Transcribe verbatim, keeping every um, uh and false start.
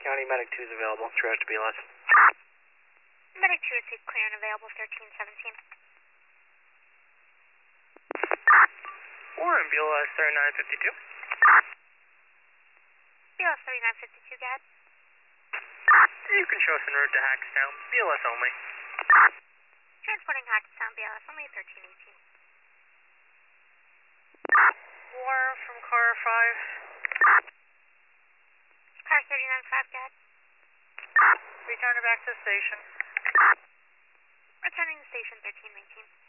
County, Medic two is available. Triage to B L S. Medic two received clear and available thirteen seventeen. Warren, B L S thirty-nine fifty-two. B L S thirty-nine fifty-two, Gad. You can show us en route to Hackstown. B L S only. Transporting Hackstown, B L S only thirteen eighteen. Warren from car five. Car thirty-nine five, Gad. Return her back to the station. Returning to station thirteen nineteen.